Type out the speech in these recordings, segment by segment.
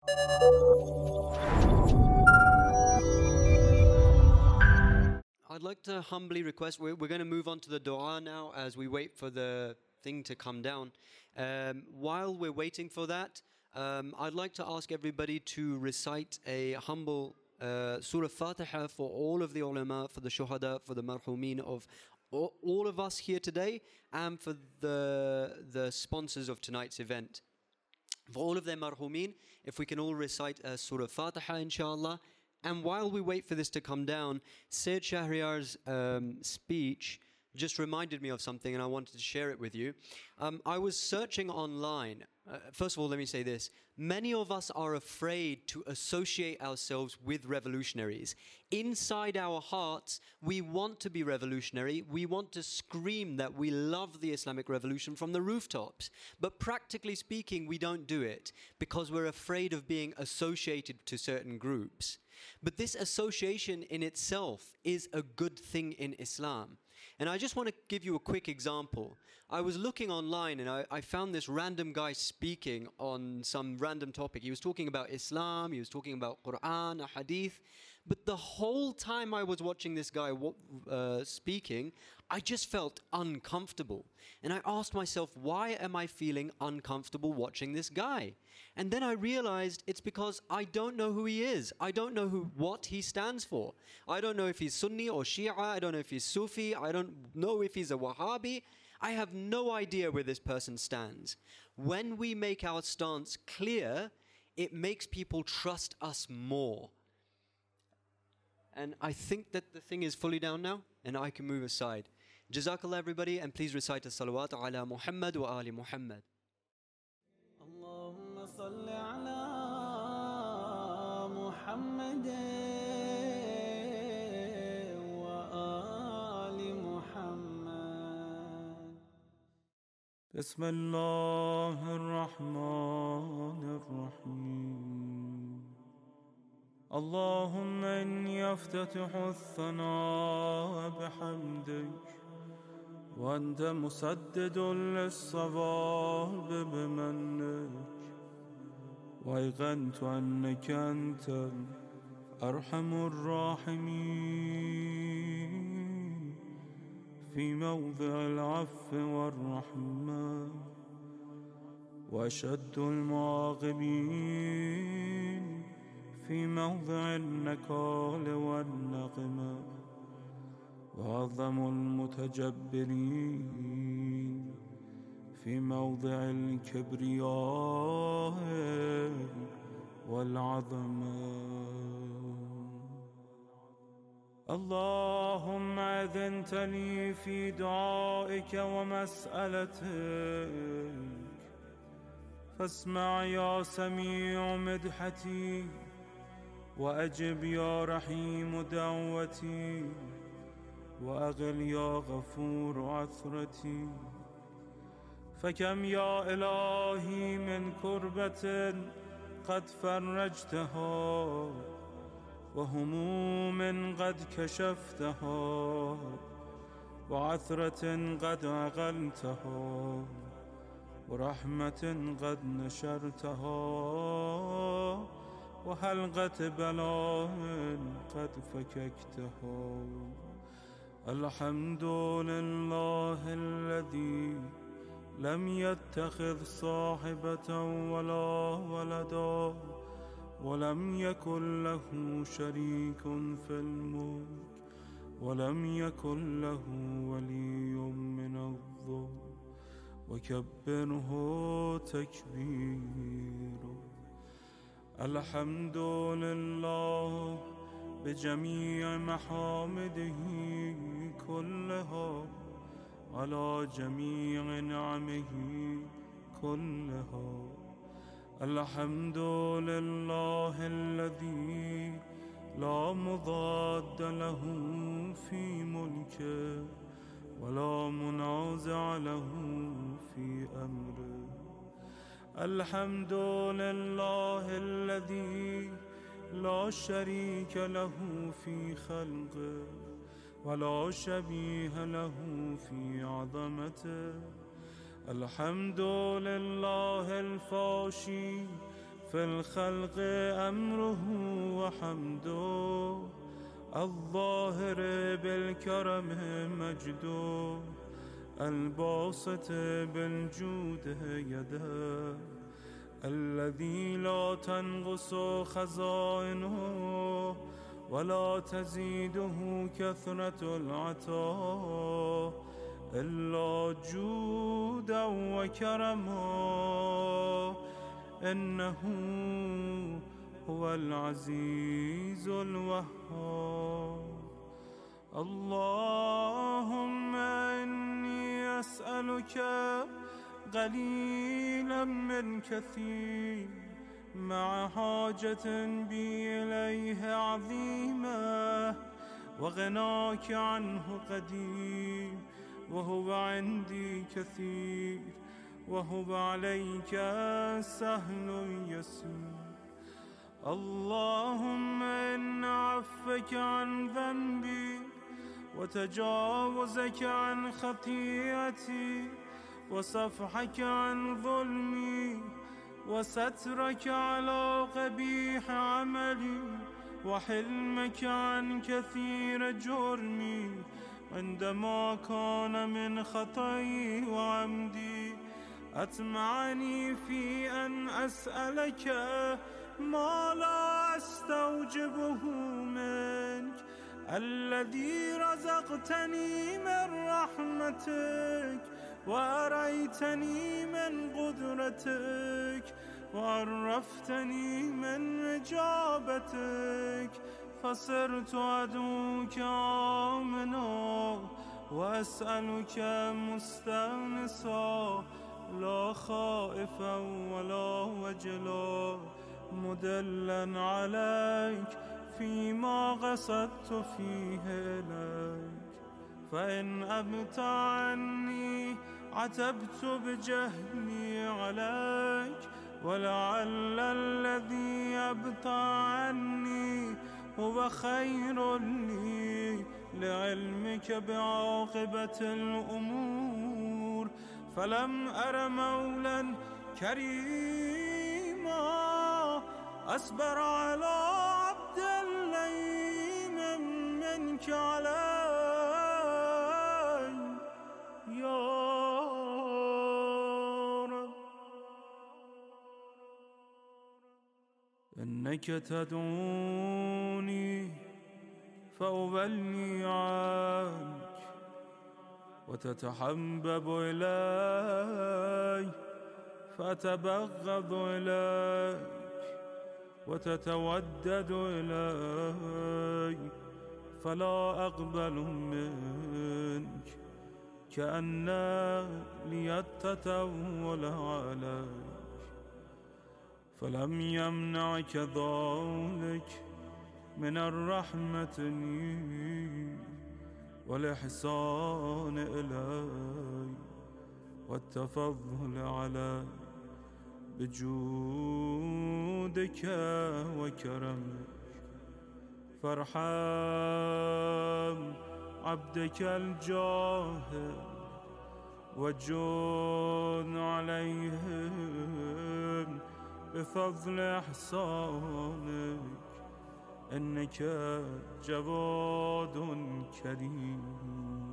I'd like to humbly request, we're going to move on to the dua now as we wait for the thing to come down. While we're waiting for that, I'd like to ask everybody to recite a humble Surah Fatiha for all of the ulama, for the shuhada, for the marhumeen of all of us here today, and for the sponsors of tonight's event. For all of them marhumeen, if we can all recite Surah Fatiha, inshallah. And while we wait for this to come down, Sayyid Shahriar's speech just reminded me of something, and I wanted to share it with you. I was searching online. First of all, let me say this. Many of us are afraid to associate ourselves with revolutionaries. Inside our hearts, we want to be revolutionary. We want to scream that we love the Islamic revolution from the rooftops. But practically speaking, we don't do it because we're afraid of being associated to certain groups. But this association in itself is a good thing in Islam. And I just want to give you a quick example. I was looking online and I found this random guy speaking on some random topic. He was talking about Islam, he was talking about Quran, a hadith. But the whole time I was watching this guy speaking, I just felt uncomfortable. And I asked myself, why am I feeling uncomfortable watching this guy? And then I realized it's because I don't know who he is. I don't know what he stands for. I don't know if he's Sunni or Shia. I don't know if he's Sufi. I don't know if he's a Wahhabi. I have no idea where this person stands. When we make our stance clear, it makes people trust us more. And I think that the thing is fully down now, and I can move aside. Jazakallah everybody, and please recite the salawat ala Muhammad wa ali Muhammad. Allahumma salli ala Muhammad wa ali Muhammad. Bismillahir Rahmanir Rahim. اللهم إني أفتتح الثناء بحمدك وأنت مسدد للصواب بمنك وأيقنت أنك أنت أرحم الراحمين في موضع العفو والرحمة وأشد المعاقبين في موضع النكال والنقمة وأعظم المتجبرين في موضع الكبرياء والعظمة اللهم أذنت لي في دعائك ومسألتك فاسمع يا سميع مدحتي وأجب يا رحيم دعوتي وأغل يا غفور عثرتي فكم يا إلهي من كربة قد فرجتها وهموم قد كشفتها وعثرة قد أغلتها ورحمة قد نشرتها وحلقة بلاء قد فككتها الحمد لله الذي لم يتخذ صاحبة ولا ولدا ولم يكن له شريك في الملك ولم يكن له ولي من الظلم وكبره تكبيرا الحمد لله بجميع محامده كلها على جميع نعمه كلها الحمد لله الذي لا مضاد له في ملكه ولا منازع له في أمره الحمد لله الذي لا شريك له في خلقه ولا شبيه له في عظمته الحمد لله الفاشي في الخلق أمره وحمده، الظاهر بالكرم مجده، الباسط بالجود يده، الذي لا تنقص خزائنه ولا تزيده كثرة العطاء إلا جودا وكرما، إنه هو العزيز الوهاب. اللهم إني أسألك قليلا من كثير، مع حاجة بي إليه عظيمة، وغناك عنه قديم، وهو عندي كثير، وهو عليك سهل يسير. اللهم إن عفك عن ذنبي، وتجاوزك عن خطيئتي، وصفحك عن ظلمي، وسترك على قبيح عملي، وحلمك عن كثير جرمي، عندما كان من خطئي وعمدي أطمعني في أن أسألك ما لا أستوجبه منك، الذي رزقتني من رحمتك، وأريتني من قدرتك، وعرفتني من إجابتك، فصرت أدعوك آمنا وأسألك مستأنسا، لا خائفا ولا وجلا، مدلا عليك فيما قصدت فيه إليك. فإن أبت عني عتبت بجهلي عليك، ولعل الذي أبطى عني هو خير لي لعلمك بعاقبة الأمور. فلم أر مولا كريما أصبر على عبد اللئيم منك علي يا رب. إنك تدعوني فأولي عنك، وتتحبب إلي فأتبغض إليك، وتتودد إلي فلا أقبل منك، كأن لي التطول عليك. فلم يمنعك ذلك من الرحمة لي والإحسان إلي والتفضل علي بجودك وكرمك. فارحم عبدك الجاهل وجود عليهم بفضل إحسانك، إنك جواد كريم.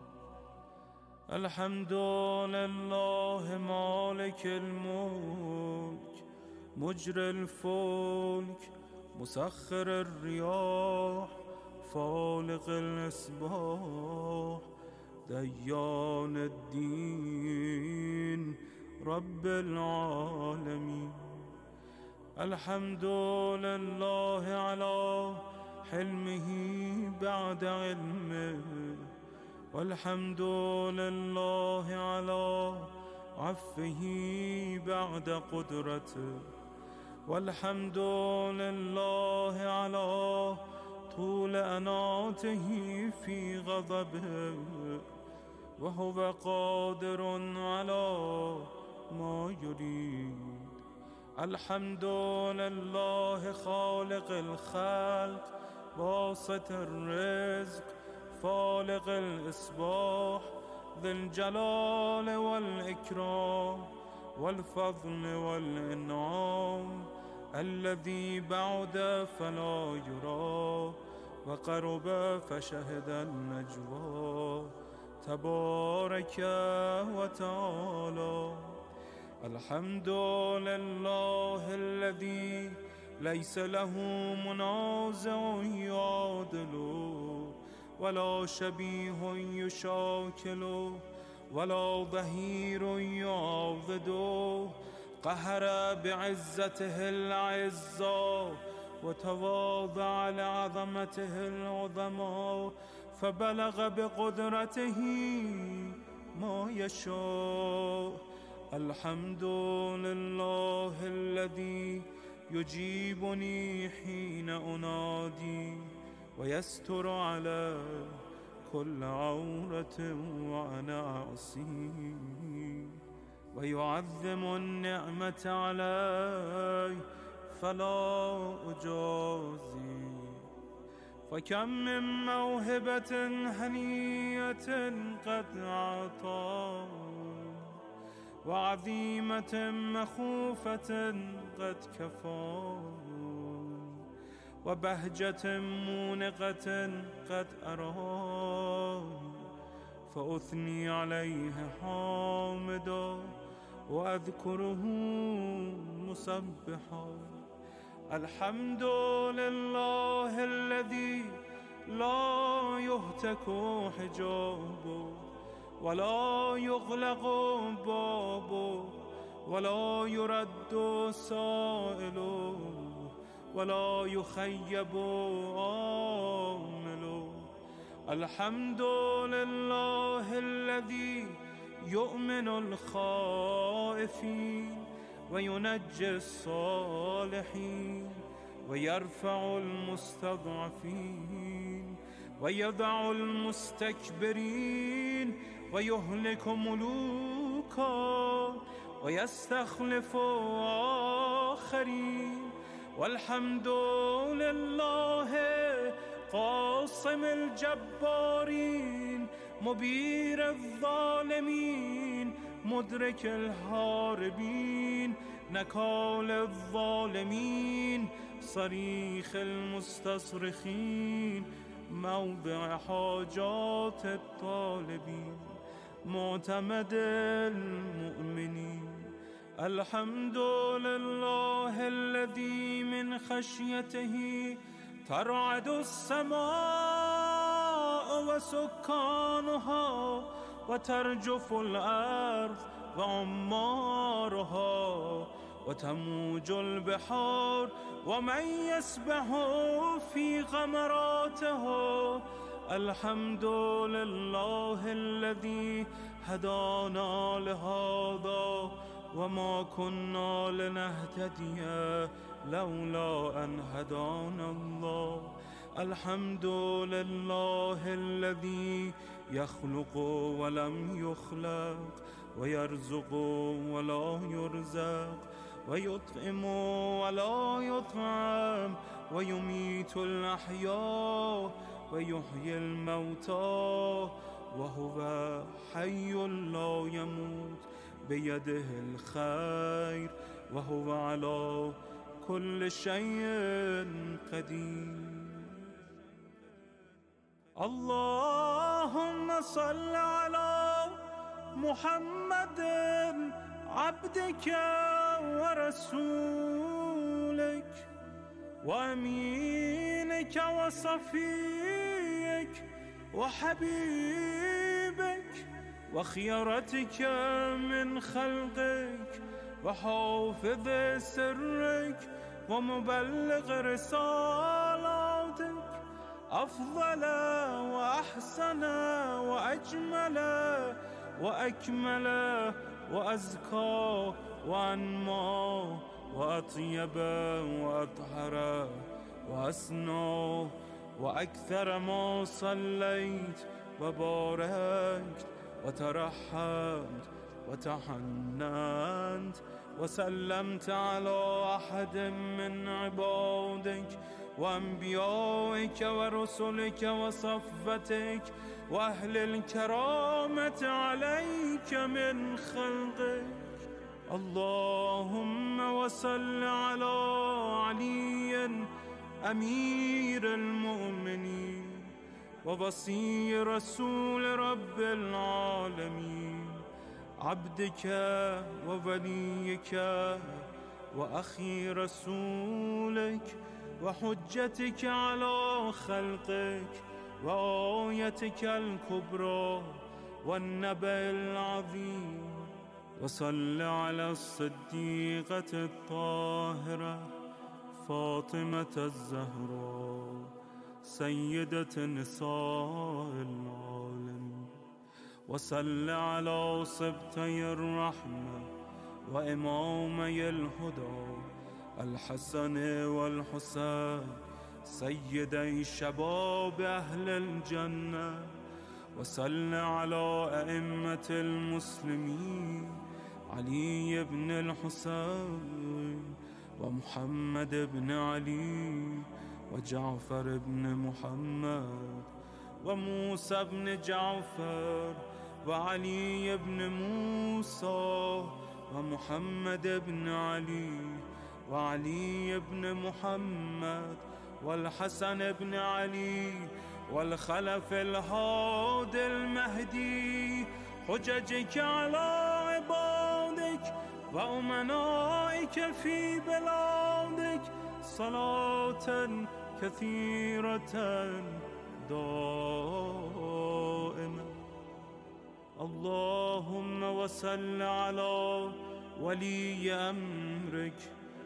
الحمد لله مالك الملك، مجري الفلك، مسخر الرياح، فالق الإصباح، ديان الدين، رب العالمين. الحمد لله على حلمه بعد علمه، والحمد لله على عفه بعد قدرته، والحمد لله على طول أناته في غضبه، وهو قادر على ما يريد. الحمد لله خالق الخلق، باسط الرزق، فالق الإصباح، ذي الجلال والإكرام والفضل والإنعام، الذي بعد فلا يرى وقرب فشهد النجوى تبارك وتعالى. الحمد لله الذي ليس له منازع يعادل ولا شبيه يشاكل ولا ظهير يعوض. قهر بعزته العزة وتواضع لعظمته العظمى فبلغ بقدرته ما يشاء. الحمد لله الذي يجيبني حين أنادي ويستر على كل عورة وأنا أعصيه ويعظم النعمة علي فلا أجازي. فكم من موهبة هنية قد أعطى وعظيمة مخوفة قد كفى وبهجة مونقة قد أرى فأثني عليه حامدا وأذكره مسبحا. الحمد لله الذي لا يهتك حجابه ولا يغلق بابه ولا يرد سائله ولا يخيب آمله. الحمد لله الذي يؤمن الخائفين وينجي الصالحين ويرفع المستضعفين ويضع المستكبرين ويهلك ملوكا ويستخلف آخرين. والحمد لله قاصم الجبارين مبير الظالمين مدرك الهاربين نكال الظالمين صريخ المستصرخين موضع حاجات الطالبين معتمد المؤمنين. الحمد لله الذي من خشيته ترعد السماء وسكانها وترجف الأرض وعمارها وتموج البحار ومن يسبح في غمراته. الحمد لله الذي هدانا لهذا وما كنا لنهتدي لولا أن هدانا الله. الحمد لله الذي يخلق ولم يخلق ويرزق ولا يرزق ويطعم ولا يطعم ويميت الأحياء ويحيي الموتى وهو حي لا يموت بيده الخير وهو على كل شيء قدير. اللهم صل على محمد عبدك ورسولك وأمينك وصفيك وحبيبك وخيرتك من خلقك وحافظ سرك ومبلغ رسالاتك أفضل وأحسن وأجمل وأكمل وأزكى وأنمى وأطيب وأطهر وأسنى وأكثر ما صليت وباركت وترحمت وتحننت وسلمت على أحد من عبادك وأنبيائك ورسلك وصفتك وأهل الكرامة عليك من خلقك. اللهم وصل على علي أمير المؤمنين ووصي رسول رب العالمين، عبدك ووليك وأخي رسولك وحجتك على خلقك وآيتك الكبرى والنبأ العظيم. وصل على الصديقة الطاهرة فاطمة الزهراء سيدة نساء العالمين. وصل على سبطي الرحمة وإمامي الهدى الحسن والحسين سيدي شباب أهل الجنة. وصل على أئمة المسلمين علي بن الحسين ومحمد بن علي وجعفر بن محمد وموسى بن جعفر وعلي بن موسى ومحمد بن علي وعلي بن محمد والحسن بن علي والخلف الهادي المهدي، حججك على عبادك وأمنائك في بلادك صلاة كثيرة دائمة. اللهم وصل على ولي أمرك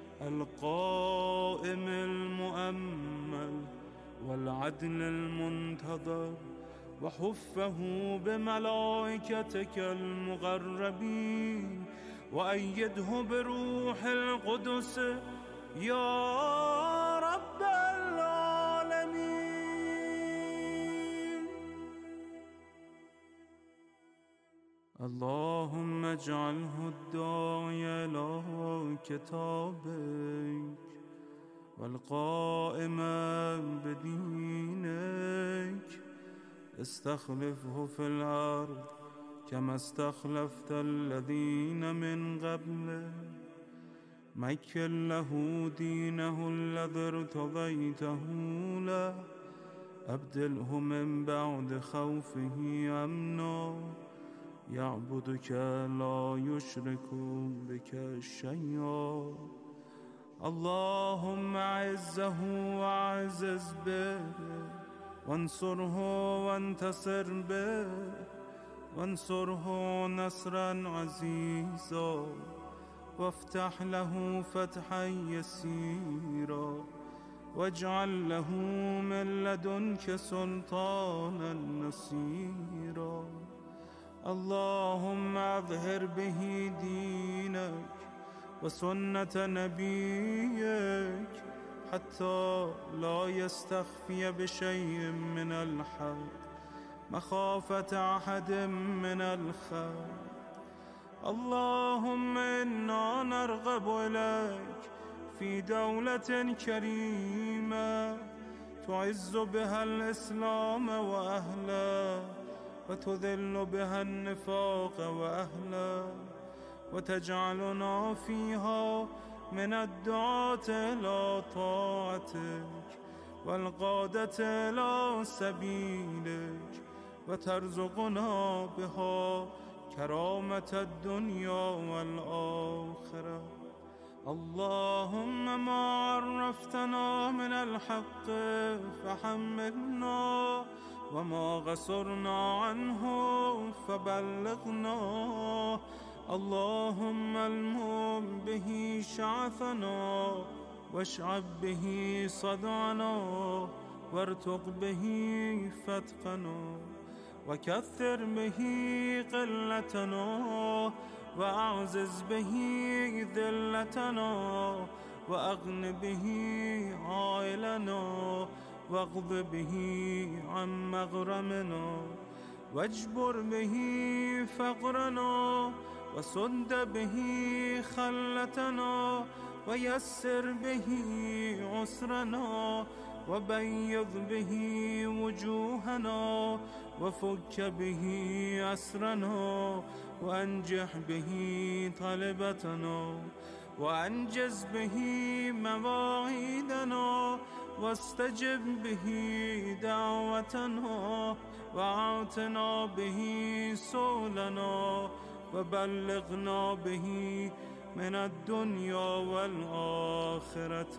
القائم المؤمل والعدل المنتظر، وحفه بملائكتك المقربين، وأيده بروح القدس يا رب العالمين. اللهم اجعله الداعي إلى كتابك والقائم بدينك، استخلفه في الأرض كما استخلفت الذين من قبله، مكن له دينه الذي ارتضيته له، أبدله من بعد خوفه أمنا، يعبدك لا يشرك بك شيئا. اللهم أعزه وأعزز به، وانصره وانتصر به، وانصره نصرا عزيزا، وافتح له فتحا يسيرا، واجعل له من لدنك سلطانا نصيرا. اللهم أظهر به دينك وسنة نبيك حتى لا يستخفي بشيء من الحق مخافة أحد من الخير. اللهم إنا نرغب إليك في دولة كريمة تعز بها الإسلام وأهله، وتذل بها النفاق وأهله، وتجعلنا فيها من الدعاة إلى طاعتك والقادة إلى سبيلك، وترزقنا بها كرامة الدنيا والآخرة. اللهم ما عرفتنا من الحق فحملنا، وما غصرنا عنه فبلغنا. اللهم المم به شعثنا، واشعب به صدعنا، وارتق به فتقنا، وكثر به قلتنا، وأعزز به ذلتنا، وأغن به عائلنا، واغض به عن مغرمنا، واجبر به فقرنا، وسد به خلتنا، ويسر به عسرنا، وبيض به وجوهنا وفك به أسرنا وأنجح به طلبتنا وأنجز به مواعيدنا واستجب به دعوتنا وأعطنا به سؤلنا وبلغنا به من الدنيا والآخرة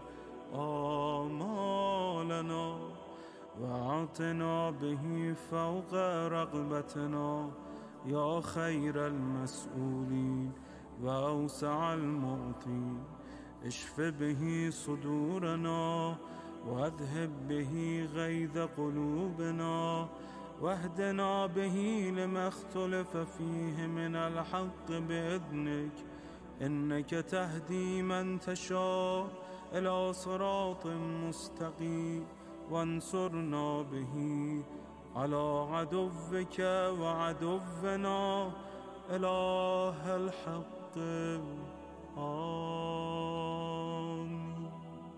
آمالنا وأعطنا به فوق رغبتنا يا خير المسؤولين وأوسع المعطين. اشف به صدورنا واذهب به غيظ قلوبنا واهدنا به لما اختلف فيه من الحق بإذنك إنك تهدي من تشاء إلى صراط مستقيم. وانصرنا به على عدوك وعدونا إله الحق آمين.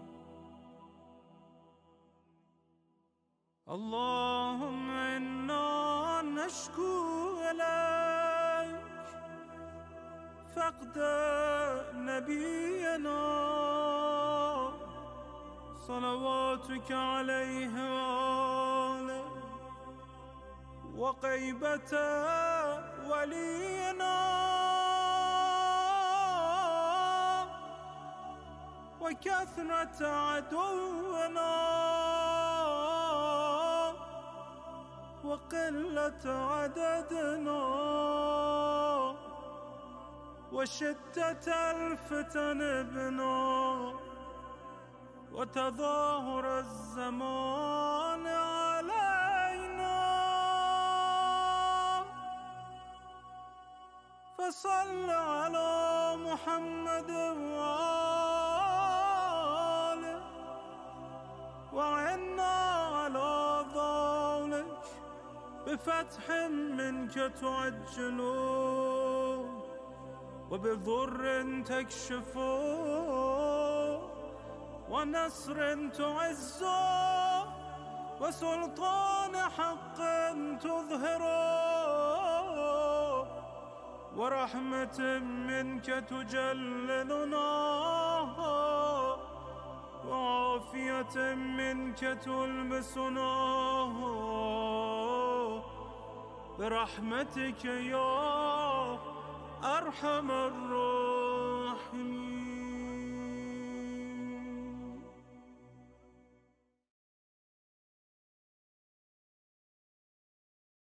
اللهم إنا نشكو إليك فقد نبينا صلواتك عليه وآله وغيبة ولينا وكثرة عدونا وقلة عددنا وشدة الفتن بنا وتظاهر الزمان علينا فصل على محمد وآله وعنا على ذلك بفتح منك تعجله وبضر تكشفه ونصر تعزه وسلطان حق تظهره ورحمة منك تجللنا وعافية منك تلبسنا برحمتك يا أرحم الراحمين.